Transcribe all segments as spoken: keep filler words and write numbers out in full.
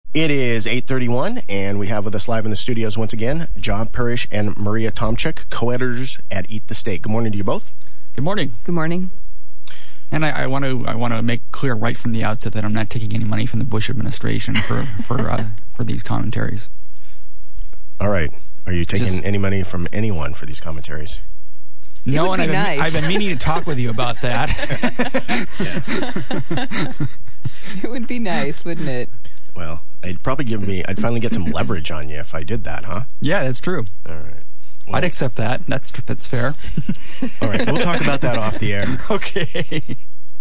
It is eight thirty-one, and we have with us live in the studios once again, John Parrish and Maria Tomchuk, co-editors at Eat the Steak. Good morning to you both. Good morning. Good morning. And I, I want to I want to make clear right from the outset that I'm not taking any money from the Bush administration for for uh, for these commentaries. All right. Are you taking Just, any money from anyone for these commentaries? It no, and I've, nice. been, I've been meaning to talk with you about that. It would be nice, wouldn't it? Well, I'd probably give me, I'd finally get some leverage on you if I did that, huh? Yeah, that's true. All right. Well, I'd accept that. That's that's fair. All right, we'll talk about that off the air. Okay.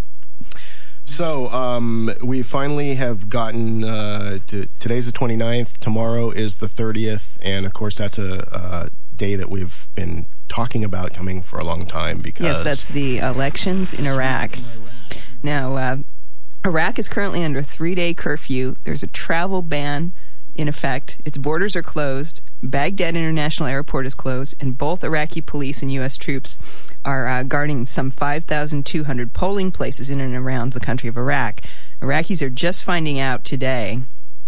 So, um, we finally have gotten, uh, to, today's the twenty-ninth, tomorrow is the thirtieth, and of course that's a, a day that we've been talking about coming for a long time because... Yes, that's the elections in Iraq. Now, uh, Iraq is currently under a three-day curfew. There's a travel ban in effect. Its borders are closed. Baghdad International Airport is closed, and both Iraqi police and U S troops are uh, guarding some five thousand two hundred polling places in and around the country of Iraq. Iraqis are just finding out today,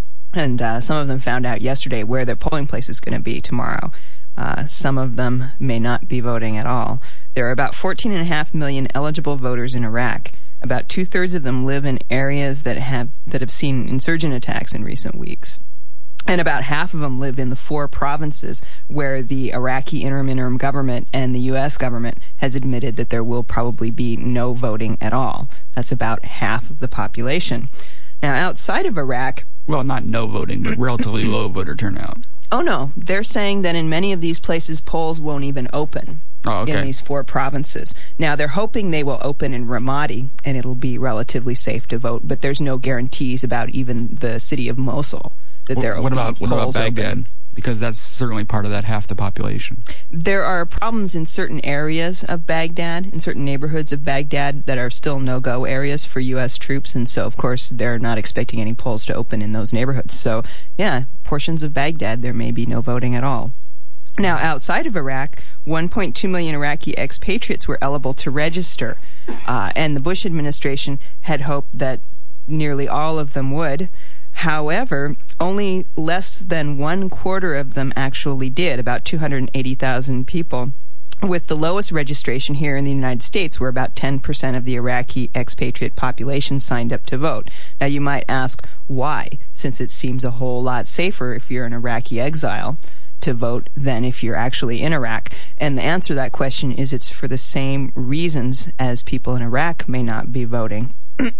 and uh, some of them found out yesterday, where their polling place is going to be tomorrow. Uh, some of them may not be voting at all. There are about fourteen point five million eligible voters in Iraq. About two-thirds of them live in areas that have that have seen insurgent attacks in recent weeks. And about half of them live in the four provinces where the Iraqi interim interim government and the U S government has admitted that there will probably be no voting at all. That's about half of the population. Now, outside of Iraq... Well, not no voting, but relatively low voter turnout. Oh, no. They're saying that in many of these places, polls won't even open. Oh, okay. In these four provinces. Now, they're hoping they will open in Ramadi, and it'll be relatively safe to vote, but there's no guarantees about even the city of Mosul that what, they're what about What about Baghdad? Open. Because that's certainly part of that half the population. There are problems in certain areas of Baghdad, in certain neighborhoods of Baghdad that are still no-go areas for U S troops, and so, of course, they're not expecting any polls to open in those neighborhoods. So, yeah, portions of Baghdad, there may be no voting at all. Now, outside of Iraq, one point two million Iraqi expatriates were eligible to register, uh, and the Bush administration had hoped that nearly all of them would. However, only less than one quarter of them actually did, about two hundred eighty thousand people, with the lowest registration here in the United States, where about ten percent of the Iraqi expatriate population signed up to vote. Now, you might ask why, since it seems a whole lot safer if you're an Iraqi exile to vote than if you're actually in Iraq. And the answer to that question is it's for the same reasons as people in Iraq may not be voting.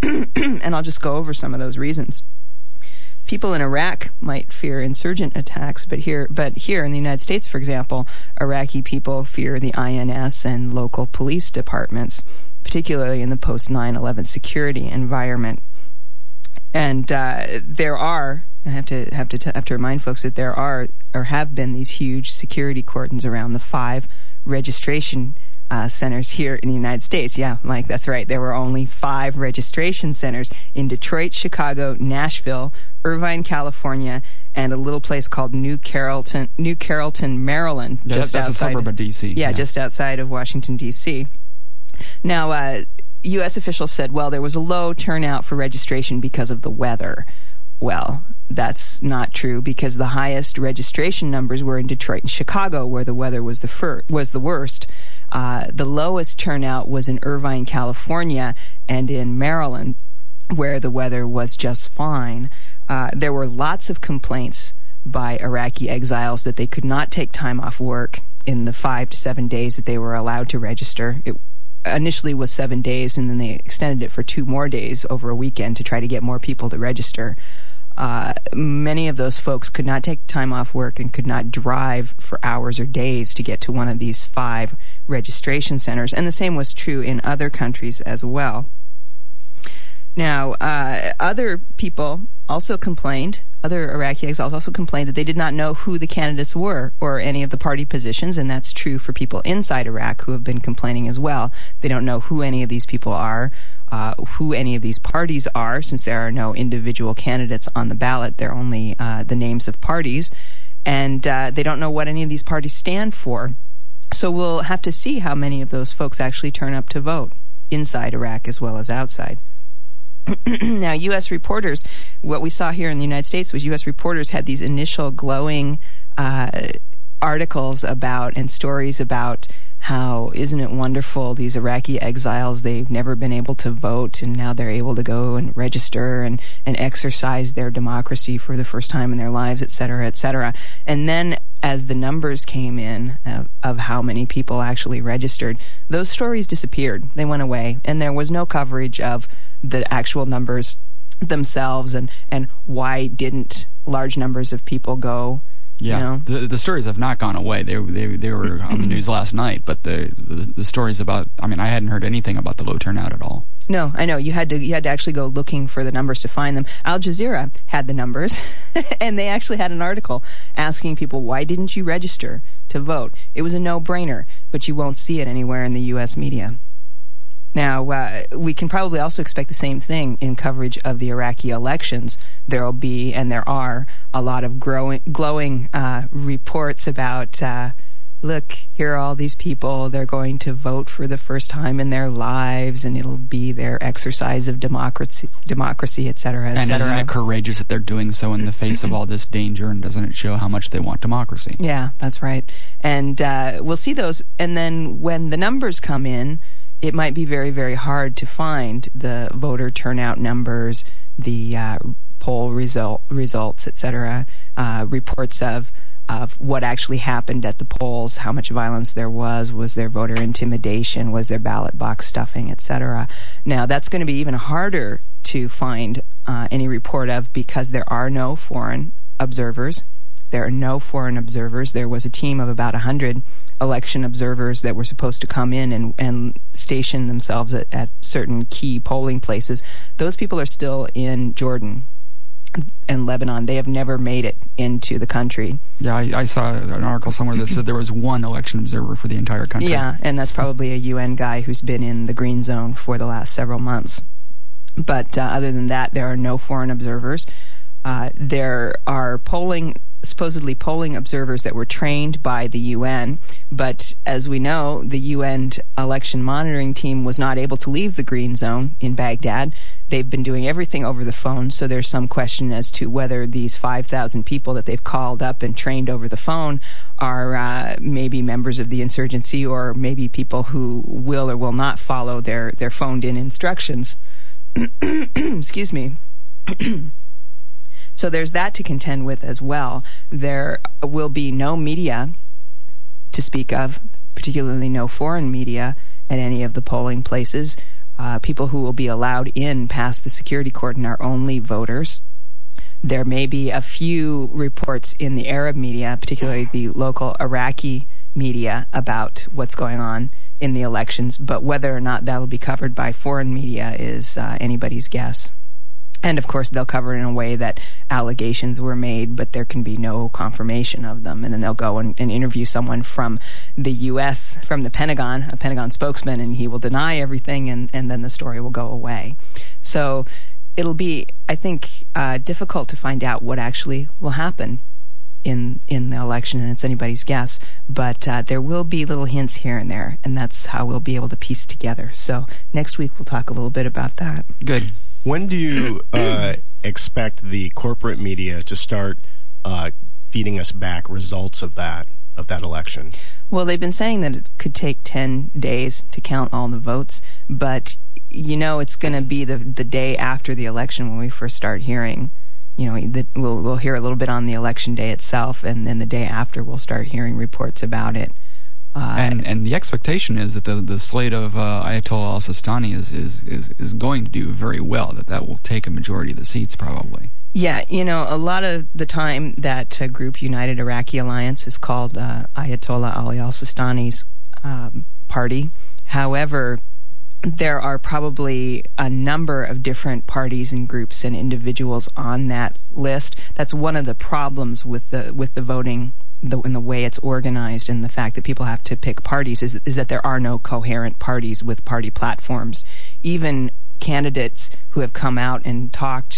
And I'll just go over some of those reasons. People in Iraq might fear insurgent attacks, but here, but here in the United States, for example, Iraqi people fear the I N S and local police departments, particularly in the post nine eleven security environment. And uh, there are, I have to have to t- have to remind folks that there are or have been these huge security cordons around the five registration Uh, centers here in the United States. Yeah, Mike, that's right. There were only five registration centers in Detroit, Chicago, Nashville, Irvine, California, and a little place called New Carrollton, New Carrollton, Maryland. Yeah, just that's outside a suburb of D C. Yeah, yeah, just outside of Washington, D C. Now, uh, U S officials said, well, there was a low turnout for registration because of the weather. Well, that's not true, because the highest registration numbers were in Detroit and Chicago, where the weather was the fir- was the worst. Uh, the lowest turnout was in Irvine, California, and in Maryland, where the weather was just fine. Uh, there were lots of complaints by Iraqi exiles that they could not take time off work in the five to seven days that they were allowed to register. It initially was seven days, and then they extended it for two more days over a weekend to try to get more people to register. Uh, many of those folks could not take time off work and could not drive for hours or days to get to one of these five registration centers, and the same was true in other countries as well. Now, uh, other people also complained, other Iraqi exiles also complained that they did not know who the candidates were or any of the party positions, and that's true for people inside Iraq who have been complaining as well. They don't know who any of these people are, uh, who any of these parties are, since there are no individual candidates on the ballot. They're only uh, the names of parties, and uh, they don't know what any of these parties stand for. So we'll have to see how many of those folks actually turn up to vote, inside Iraq as well as outside. Now, U S reporters, what we saw here in the United States was U S reporters had these initial glowing uh, articles about and stories about how, isn't it wonderful, these Iraqi exiles, they've never been able to vote, and now they're able to go and register and, and exercise their democracy for the first time in their lives, et cetera, et cetera. And then as the numbers came in of, of how many people actually registered, those stories disappeared. They went away, and there was no coverage of the actual numbers themselves and, and why didn't large numbers of people go. Yeah, You know? the the stories have not gone away. They they they were on the news last night, but the, the the stories about, I mean, I hadn't heard anything about the low turnout at all. No, I know. You had to you had to actually go looking for the numbers to find them. Al Jazeera had the numbers, and they actually had an article asking people, why didn't you register to vote? It was a no-brainer, but you won't see it anywhere in the U S media. Now, uh, we can probably also expect the same thing in coverage of the Iraqi elections. There will be, and there are, a lot of growing, glowing uh, reports about, uh, look, here are all these people, they're going to vote for the first time in their lives, and it'll be their exercise of democracy, democracy, et cetera, et And cetera. isn't it courageous that they're doing so in the face of all this danger, and doesn't it show how much they want democracy? Yeah, that's right. And uh, we'll see those, and then when the numbers come in, it might be very, very hard to find the voter turnout numbers, the uh, poll result results, et cetera, uh, reports of of what actually happened at the polls, how much violence there was, was there voter intimidation, was there ballot box stuffing, et cetera. Now, that's going to be even harder to find uh, any report of because there are no foreign observers. There are no foreign observers. There was a team of about one hundred election observers that were supposed to come in and, and station themselves at, at certain key polling places. Those people are still in Jordan and Lebanon. They have never made it into the country. Yeah, I, I saw an article somewhere that said there was one election observer for the entire country. Yeah, and that's probably a U N guy who's been in the green zone for the last several months. But uh, other than that, there are no foreign observers. Uh, there are polling supposedly polling observers that were trained by the U N, but as we know, the U N election monitoring team was not able to leave the green zone in Baghdad. They've been doing everything over the phone, so there's some question as to whether these five thousand people that they've called up and trained over the phone are uh, maybe members of the insurgency or maybe people who will or will not follow their, their phoned-in instructions. Excuse me. So there's that to contend with as well. There will be no media to speak of, particularly no foreign media at any of the polling places. Uh, people who will be allowed in past the security cordon are only voters. There may be a few reports in the Arab media, particularly the local Iraqi media, about what's going on in the elections, but whether or not that will be covered by foreign media is uh, anybody's guess. And, of course, they'll cover it in a way that allegations were made, but there can be no confirmation of them. And then they'll go and, and interview someone from the U S, from the Pentagon, a Pentagon spokesman, and he will deny everything, and, and then the story will go away. So it'll be, I think, uh, difficult to find out what actually will happen in in the election, and it's anybody's guess. But uh, there will be little hints here and there, and that's how we'll be able to piece together. So next week we'll talk a little bit about that. Good. When do you uh, expect the corporate media to start uh, feeding us back results of that of that election? Well, they've been saying that it could take ten days to count all the votes, but you know it's going to be the the day after the election when we first start hearing. You know, the, we'll we'll hear a little bit on the election day itself, and then the day after we'll start hearing reports about it. Uh, and and the expectation is that the the slate of uh, Ayatollah al-Sistani is, is is is going to do very well. That that will take a majority of the seats probably. Yeah, you know, a lot of the time that uh, group United Iraqi Alliance is called uh, Ayatollah Ali al-Sistani's um, party. However, there are probably a number of different parties and groups and individuals on that list. That's one of the problems with the with the voting. The, in the way it's organized and the fact that people have to pick parties is, is that there are no coherent parties with party platforms. Even candidates who have come out and talked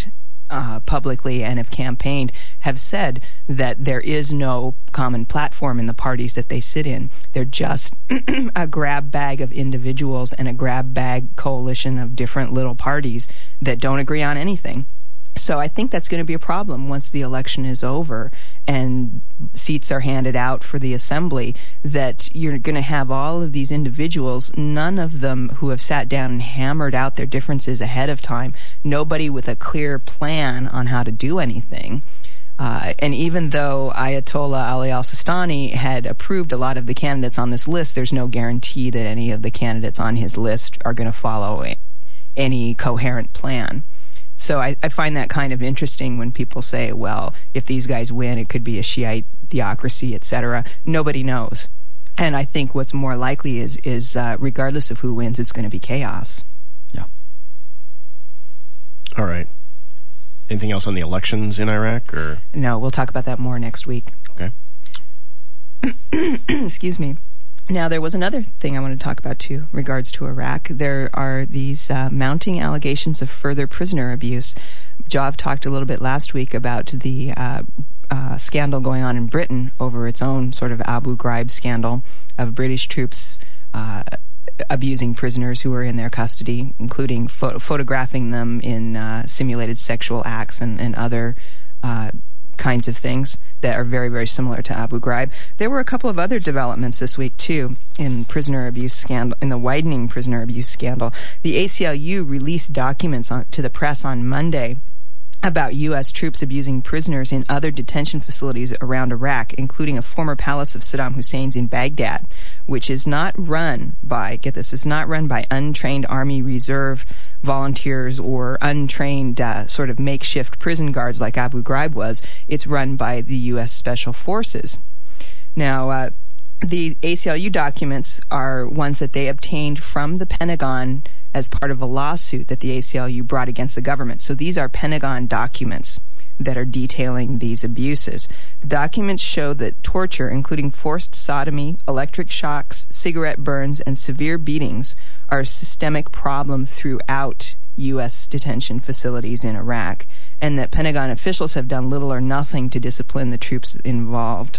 uh, publicly and have campaigned have said that there is no common platform in the parties that they sit in. They're just a grab bag of individuals and a grab bag coalition of different little parties that don't agree on anything. So I think that's going to be a problem once the election is over and seats are handed out for the assembly, that you're going to have all of these individuals, none of them who have sat down and hammered out their differences ahead of time, nobody with a clear plan on how to do anything. Uh, and even though Ayatollah Ali al-Sistani had approved a lot of the candidates on this list, there's no guarantee that any of the candidates on his list are going to follow any coherent plan. So I, I find that kind of interesting when people say, well, if these guys win, it could be a Shiite theocracy, et cetera. Nobody knows. And I think what's more likely is, is uh, regardless of who wins, it's going to be chaos. Yeah. All right. Anything else on the elections in Iraq? Or no, we'll talk about that more next week. Okay. Excuse me. Now, there was another thing I want to talk about, too, regards to Iraq. There are these uh, mounting allegations of further prisoner abuse. Jav talked a little bit last week about the uh, uh, scandal going on in Britain over its own sort of Abu Ghraib scandal of British troops uh, abusing prisoners who were in their custody, including pho- photographing them in uh, simulated sexual acts and, and other uh kinds of things that are very, very similar to Abu Ghraib. There were a couple of other developments this week, too, in prisoner abuse scandal, in the widening prisoner abuse scandal. The A C L U released documents on, to the press on Monday about U S troops abusing prisoners in other detention facilities around Iraq, including a former palace of Saddam Hussein's in Baghdad, which is not run by, get this, is not run by untrained Army Reserve volunteers or untrained uh, sort of makeshift prison guards like Abu Ghraib was. It's run by the U S Special Forces. Now, uh, the A C L U documents are ones that they obtained from the Pentagon as part of a lawsuit that the A C L U brought against the government. So these are Pentagon documents that are detailing these abuses. The documents show that torture, including forced sodomy, electric shocks, cigarette burns, and severe beatings, are a systemic problem throughout U S detention facilities in Iraq, and that Pentagon officials have done little or nothing to discipline the troops involved.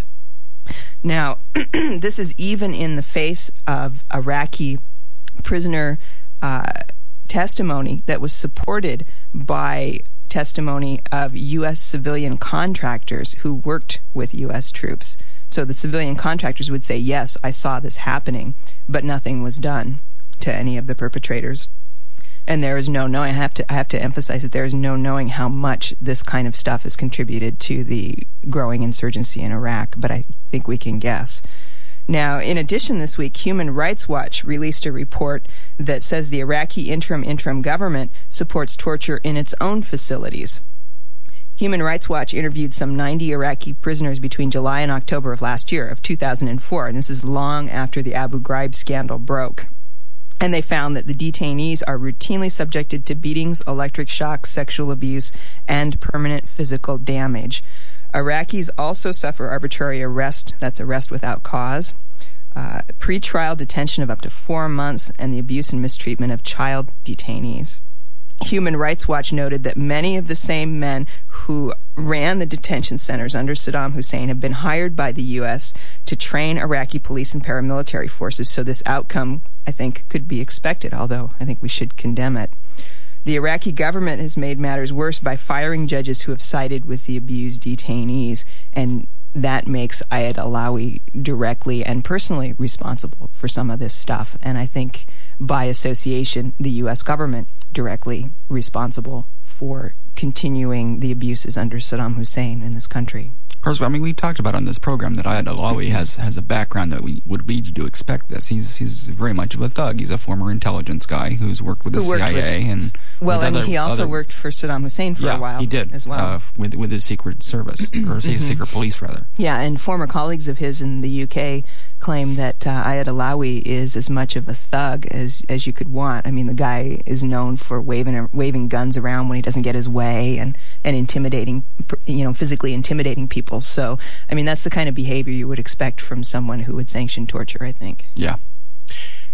Now, this is even in the face of Iraqi prisoner uh, testimony that was supported by testimony of U S civilian contractors who worked with U S troops. So the civilian contractors would say, yes, I saw this happening, but nothing was done to any of the perpetrators. And there is no knowing, I have to I have to emphasize that there is no knowing how much this kind of stuff has contributed to the growing insurgency in Iraq, but I think we can guess. Now, in addition, this week, Human Rights Watch released a report that says the Iraqi interim interim government supports torture in its own facilities. Human Rights Watch interviewed some ninety Iraqi prisoners between July and October of last year, of two thousand four, and this is long after the Abu Ghraib scandal broke. And they found that the detainees are routinely subjected to beatings, electric shocks, sexual abuse, and permanent physical damage. Iraqis also suffer arbitrary arrest, that's arrest without cause, uh, pre-trial detention of up to four months, and the abuse and mistreatment of child detainees. Human Rights Watch noted that many of the same men who ran the detention centers under Saddam Hussein have been hired by the U S to train Iraqi police and paramilitary forces, so this outcome, I think, could be expected, although I think we should condemn it. The Iraqi government has made matters worse by firing judges who have sided with the abused detainees, and that makes Ayad Alawi directly and personally responsible for some of this stuff, and I think by association, the U S government directly responsible for continuing the abuses under Saddam Hussein in this country. Of course, I mean, we talked about on this program that Ayad Alawi has, has a background that we would lead you to expect this. He's he's very much of a thug. He's a former intelligence guy who's worked with the Who C I A with, and well, with and other, he also other, worked for Saddam Hussein for yeah, a while. he did as well uh, with with his secret service or his secret police rather. Yeah, and former colleagues of his in the U K claim that uh, Ayad Alawi is as much of a thug as as you could want. I mean, the guy is known for waving waving guns around when he doesn't get his way, and and intimidating, you know, physically intimidating people. So, I mean, that's the kind of behavior you would expect from someone who would sanction torture, I think. Yeah.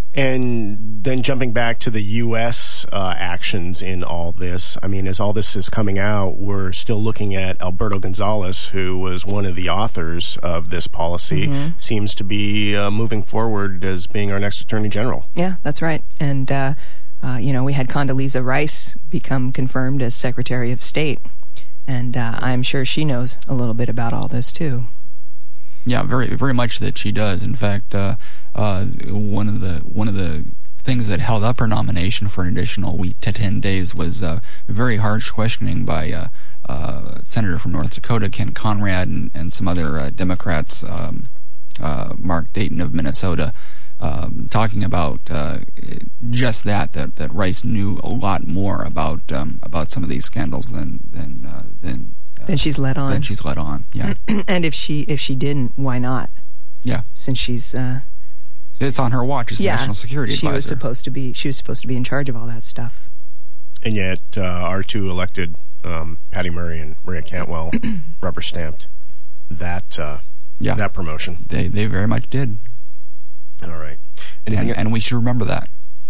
And then jumping back to the U S uh, actions in all this, I mean, as all this is coming out, we're still looking at Alberto Gonzales, who was one of the authors of this policy, mm-hmm. seems to be uh, moving forward as being our next Attorney General. Yeah, that's right. And, uh, uh, you know, we had Condoleezza Rice become confirmed as Secretary of State. And uh, I'm sure she knows a little bit about all this, too. Yeah, very, very much that she does. In fact, uh, uh, one of the one of the things that held up her nomination for an additional week to ten days was uh, very harsh questioning by uh, uh, Senator from North Dakota, Ken Conrad, and, and some other uh, Democrats, um, uh, Mark Dayton of Minnesota, um, talking about uh, just that, that that Rice knew a lot more about um, about some of these scandals than than uh, than. Then she's let on. Then she's let on, yeah. And if she if she didn't, why not? Yeah. Since she's uh, it's on her watch as yeah, national security she advisor. was supposed to be she was supposed to be in charge of all that stuff. And yet, uh, our two elected, um, Patty Murray and Maria Cantwell, rubber stamped that uh, yeah. that promotion. They they very much did. All right. Anything and, and we should remember that.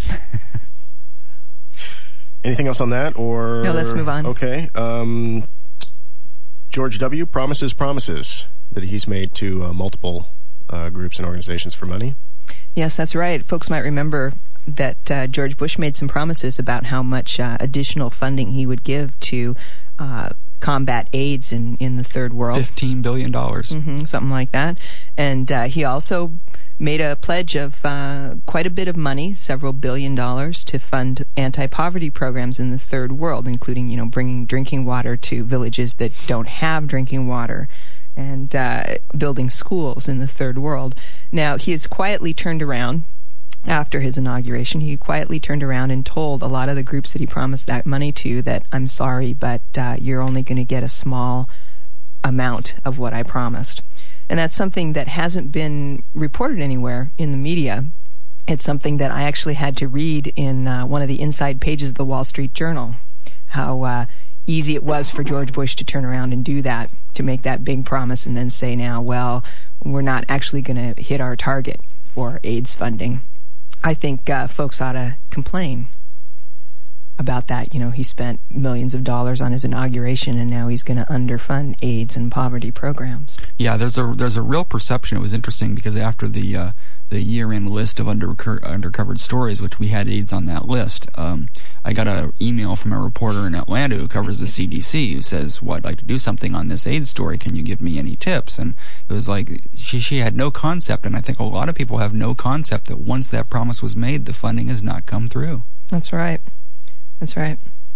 Anything else on that, or no? Let's move on. Okay. Um, George W. promises promises that he's made to uh, multiple uh, groups and organizations for money. Yes, that's right. Folks might remember that uh, George Bush made some promises about how much uh, additional funding he would give to uh, combat AIDS in, in the third world. Fifteen billion dollars, mm-hmm, something like that. And uh, he also made a pledge of uh, quite a bit of money, several billion dollars, to fund anti-poverty programs in the third world, including, you know, bringing drinking water to villages that don't have drinking water, and uh, building schools in the third world. Now, he has quietly turned around after his inauguration. He quietly turned around and told a lot of the groups that he promised that money to that, I'm sorry, but uh, you're only going to get a small amount of what I promised. And that's something that hasn't been reported anywhere in the media. It's something that I actually had to read in uh, one of the inside pages of the Wall Street Journal, how uh, easy it was for George Bush to turn around and do that, to make that big promise and then say now, well, we're not actually going to hit our target for AIDS funding. I think uh, folks ought to complain about that. You know, he spent millions of dollars on his inauguration, and now he's going to underfund AIDS and poverty programs. Yeah, there's a there's a real perception. It was interesting because after the uh, the year-end list of under, undercovered stories, which we had AIDS on that list, um, I got an email from a reporter in Atlanta who covers the C D C who says, well, I'd like to do something on this AIDS story. Can you give me any tips? And it was like she she had no concept, and I think a lot of people have no concept that once that promise was made, the funding has not come through. That's right. That's right.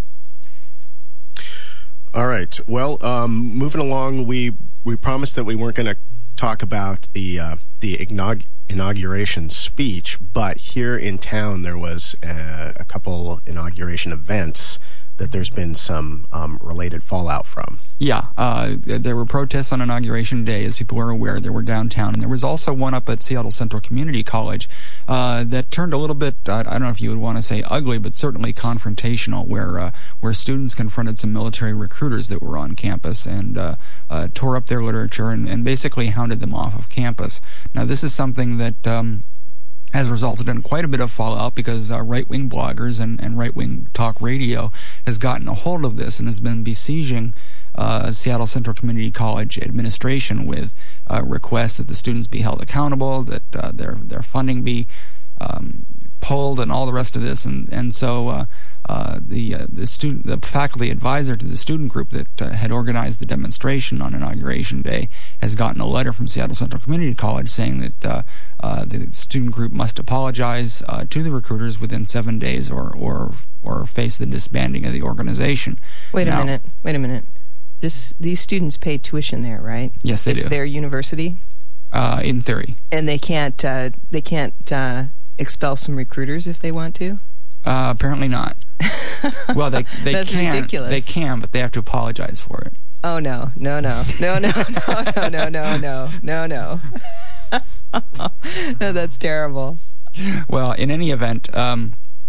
All right. Well, um, moving along, we we promised that we weren't going to talk about the uh, the inaug- inauguration speech, but here in town there was uh, a couple inauguration events that there's been some um, related fallout from. Yeah, uh, there were protests on Inauguration Day, as people are aware. There were downtown, and there was also one up at Seattle Central Community College uh, that turned a little bit, I, I don't know if you would want to say ugly, but certainly confrontational, where uh, where students confronted some military recruiters that were on campus and uh, uh, tore up their literature and, and basically hounded them off of campus. Now, this is something that Um, has resulted in quite a bit of fallout because uh, right-wing bloggers and, and right-wing talk radio has gotten a hold of this and has been besieging uh, Seattle Central Community College administration with uh, requests that the students be held accountable, that uh, their their funding be um, pulled, and all the rest of this. And and so uh, uh, the uh, the student the faculty advisor to the student group that uh, had organized the demonstration on Inauguration Day has gotten a letter from Seattle Central Community College saying that uh, uh, the student group must apologize uh, to the recruiters within seven days, or or or face the disbanding of the organization. Wait now, a minute. Wait a minute. This these students pay tuition there, right? Yes, they it's do. It's their university. Uh, in theory. And they can't uh, they can't uh, expel some recruiters if they want to. Uh, apparently not. Well, they they That's can. ridiculous. They can, but they have to apologize for it. Oh no, no, no, no, no, no, no, no, no, no, no. No, that's terrible. Well, in any event, um,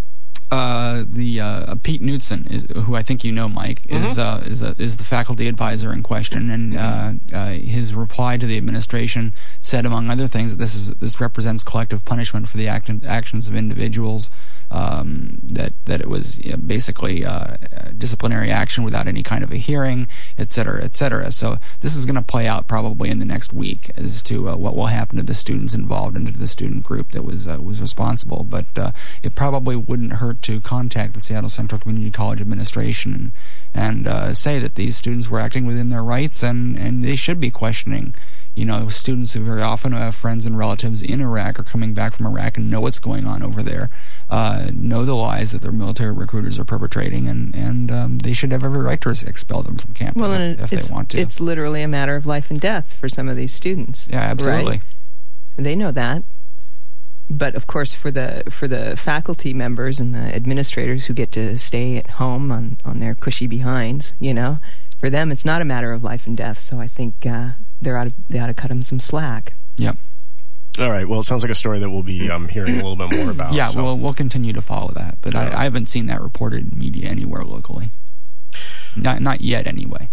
Uh, the uh, Pete Knudsen, is, who I think you know, Mike, mm-hmm. is uh, is, a, is the faculty advisor in question, and uh, uh, his reply to the administration said, among other things, that this is this represents collective punishment for the act- actions of individuals. Um, that that it was you know, basically uh, disciplinary action without any kind of a hearing, et cetera, et cetera. So this is going to play out probably in the next week as to uh, what will happen to the students involved and to the student group that was uh, was responsible. But uh, it probably wouldn't hurt to contact the Seattle Central Community College administration and, and uh, say that these students were acting within their rights, and, and they should be questioning. You know, students who very often have friends and relatives in Iraq or coming back from Iraq and know what's going on over there, uh, know the lies that their military recruiters are perpetrating, and, and um, they should have every right to expel them from campus well, if, if they want to. It's literally a matter of life and death for some of these students. Yeah, absolutely. Right? They know that. But, of course, for the for the faculty members and the administrators who get to stay at home on, on their cushy behinds, you know, for them it's not a matter of life and death. So I think uh, they're out of, they ought to cut them some slack. Yep. All right. Well, it sounds like a story that we'll be um, hearing a little bit more about. Yeah, so. we'll, we'll continue to follow that. But I, I haven't seen that reported in media anywhere locally. Not, not yet, anyway.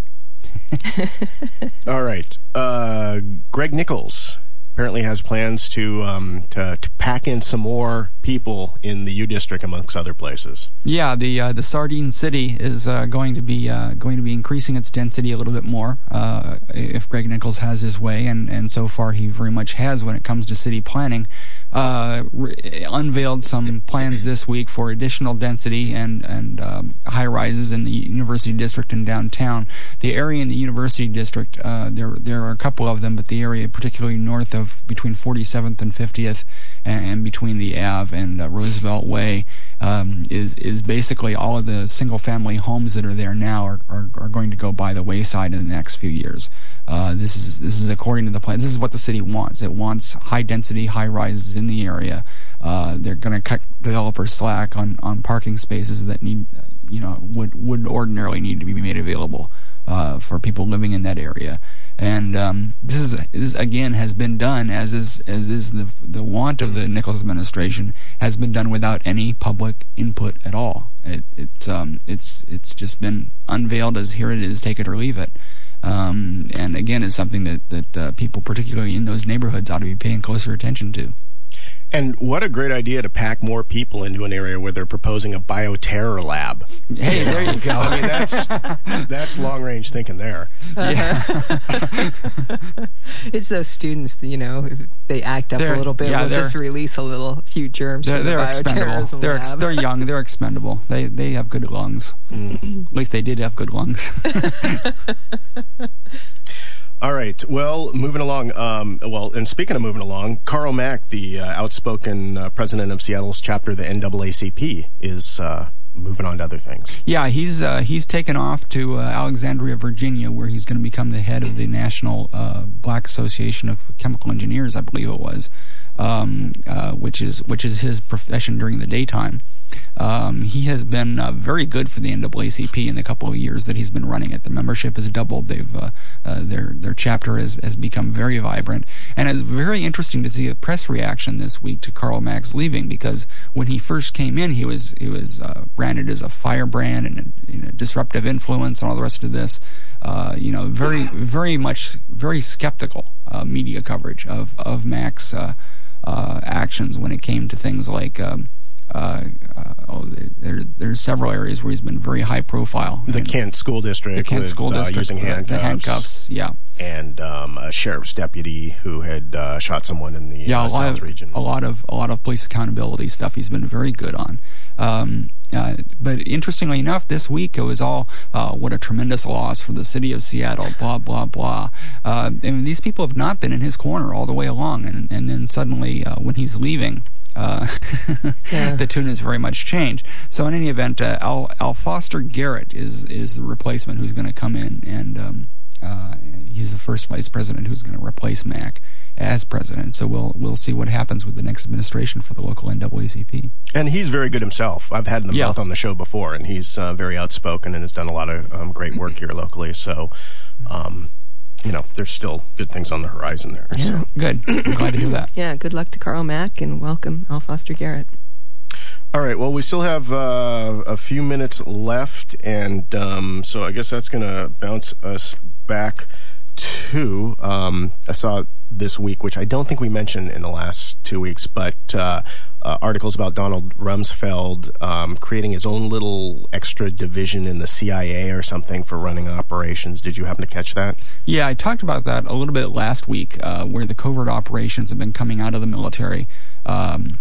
All right. Uh, Greg Nichols apparently has plans to, um, to to pack in some more people in the U District, amongst other places. Yeah, the uh, the Sardine City is uh, going to be uh, going to be increasing its density a little bit more uh, if Greg Nichols has his way, and, and so far he very much has when it comes to city planning. Uh, re- unveiled some plans this week for additional density and and um, high rises in the University District and downtown. The area in the University District, uh, there there are a couple of them, but the area particularly north of between forty-seventh and fiftieth, and, and between the Ave and uh, Roosevelt Way, um, is is basically all of the single family homes that are there now are, are, are going to go by the wayside in the next few years. Uh, this is this is according to the plan. This is what the city wants. It wants high density, high rises in the area. Uh, they're going to cut developers slack on, on parking spaces that need, you know, would would ordinarily need to be made available uh, for people living in that area. And um, this is this again has been done as is as is the the want of the Nichols administration, has been done without any public input at all. It, it's um it's it's just been unveiled as here it is, take it or leave it. Um, and again, it's something that that uh, people, particularly in those neighborhoods, ought to be paying closer attention to. And what a great idea to pack more people into an area where they're proposing a bioterror lab. Hey, there you go. I mean, that's that's long-range thinking there. Yeah. It's those students, you know, if they act up They're- a little bit, yeah, we'll they're- just release a little few germs They're, from the they're expendable. bioterrorism They're ex- lab. they're young. They're expendable. They they have good lungs. Mm. At least they did have good lungs. All right. Well, moving along. Um, well, and speaking of moving along, Carl Mack, the uh, outspoken uh, president of Seattle's chapter of the N double A C P, is uh, moving on to other things. Yeah, he's uh, he's taken off to uh, Alexandria, Virginia, where he's going to become the head of the National uh, Black Association of Chemical Engineers, I believe it was, um, uh, which is which is his profession during the daytime. Um, he has been uh, very good for the N double A C P in the couple of years that he's been running it. The membership has doubled. They've uh, uh, their their chapter has, has become very vibrant, and it's very interesting to see a press reaction this week to Carl Mack's leaving, because when he first came in, he was he was uh, branded as a firebrand and a, you know, disruptive influence and all the rest of this. Uh, you know, very very much very skeptical uh, media coverage of of Mack's uh, uh, actions when it came to things like. Um, Uh, uh, oh, there's there's several areas where he's been very high profile. The And Kent School District, the Kent with, School uh, District, using the- handcuffs, the handcuffs, yeah, and um, a sheriff's deputy who had uh, shot someone in the yeah, uh, a lot South of region. a lot of a lot of police accountability stuff. He's been very good on. Um, uh, but interestingly enough, this week it was all uh, what a tremendous loss for the city of Seattle. Blah blah blah. Uh, and these people have not been in his corner all the way along, and and then suddenly uh, when he's leaving. Uh, Yeah. The tune has very much changed. So in any event, uh, Al, Al Foster Garrett is is the replacement who's going to come in, and um, uh, he's the first vice president who's going to replace Mack as president. So we'll we'll see what happens with the next administration for the local N double A C P. And he's very good himself. I've had them Yeah. both on the show before, and he's uh, very outspoken and has done a lot of um, great work here locally. So, um, you know, there's still good things on the horizon there. Yeah. So. Good. I'm glad to hear that. Yeah, good luck to Carl Mack and welcome Al Foster Garrett. All right. Well, we still have uh, a few minutes left, and um, so I guess that's going to bounce us back to um, I saw this week, which I don't think we mentioned in the last two weeks, but uh, uh, articles about Donald Rumsfeld um, creating his own little extra division in the C I A or something for running operations. Did you happen to catch that? Yeah, I talked about that a little bit last week, uh, where the covert operations have been coming out of the military. Um,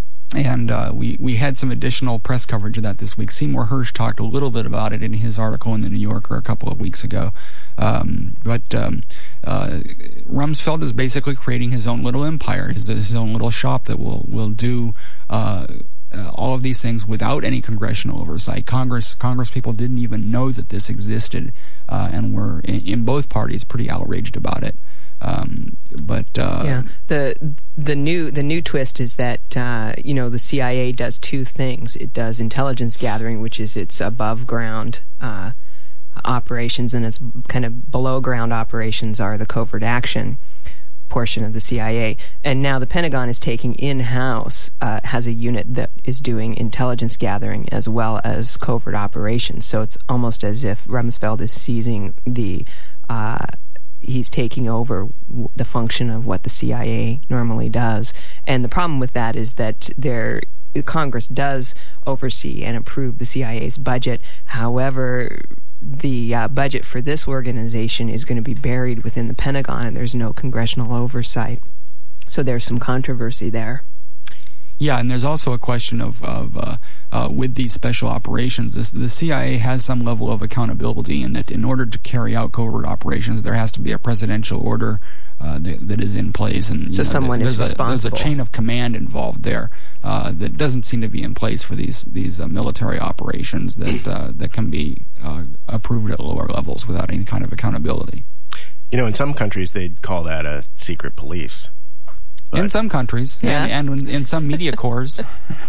And uh, we, we had some additional press coverage of that this week. Seymour Hersh talked a little bit about it in his article in the New Yorker a couple of weeks ago. Um, but um, uh, Rumsfeld is basically creating his own little empire, his, his own little shop that will, will do uh, uh, all of these things without any congressional oversight. Congress Congress people didn't even know that this existed, uh, and were, in, in both parties, pretty outraged about it. Um, but uh, yeah, the the new the new twist is that uh, you know the C I A does two things. It does intelligence gathering, which is its above ground uh, operations, and its kind of below ground operations are the covert action portion of the C I A. And now the Pentagon is taking in house uh, has a unit that is doing intelligence gathering as well as covert operations. So it's almost as if Rumsfeld is seizing the uh, he's taking over w- the function of what the C I A normally does. And the problem with that is that there, Congress does oversee and approve the C I A's budget. However, the uh, budget for this organization is going to be buried within the Pentagon, and there's no congressional oversight. So there's some controversy there. Yeah, and there's also a question of, of uh, uh, with these special operations, this, the C I A has some level of accountability in that in order to carry out covert operations, there has to be a presidential order uh, that, that is in place. And, so you know, someone there's is a, responsible. There's a chain of command involved there uh, that doesn't seem to be in place for these these uh, military operations that uh, that can be uh, approved at lower levels without any kind of accountability. You know, in some countries, they'd call that a secret police. But in some countries, yeah. and, and in some media corps.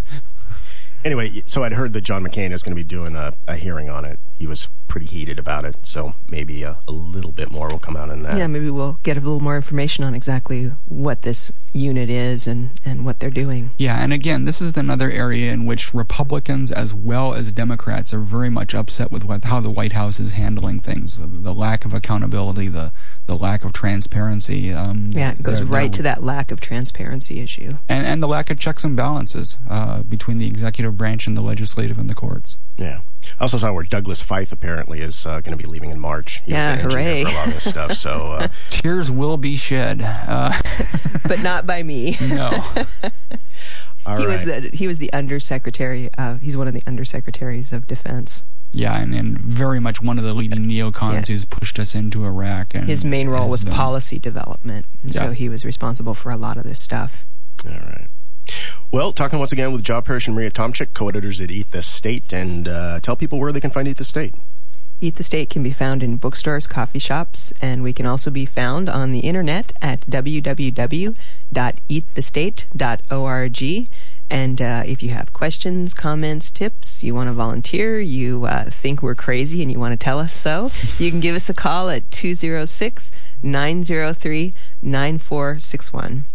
Anyway, so I'd heard that John McCain is going to be doing a, a hearing on it. He was pretty heated about it, so maybe a, a little bit more will come out in that. Yeah, maybe we'll get a little more information on exactly what this unit is and, and what they're doing. Yeah, and again, this is another area in which Republicans as well as Democrats are very much upset with what, how the White House is handling things, the, the lack of accountability, the the lack of transparency. Um, Yeah, it goes they're- right they're- to that lack of transparency issue. And, and the lack of checks and balances uh, between the executive branch and the legislative and the courts. Yeah. I also saw where Douglas Feith apparently is uh, going to be leaving in March. He Yeah, was an engineer hooray. for a lot of this stuff. So, uh, Tears will be shed. Uh, But not by me. no. all he right. was the he was the undersecretary. Uh, he's one of the undersecretaries of defense. Yeah, and, and very much one of the leading neocons Yeah. who's pushed us into Iraq. And His main role was has, uh, policy development, and so Yeah. he was responsible for a lot of this stuff. All right. Well, talking once again with Joe Parrish and Maria Tomczyk, co-editors at Eat the State, and uh, tell people where they can find Eat the State. Eat the State can be found in bookstores, coffee shops, and we can also be found on the internet at w w w dot eat the state dot org. And uh, if you have questions, comments, tips, you want to volunteer, you uh, think we're crazy and you want to tell us so, you can give us a call at two oh six, nine oh three, nine four six one.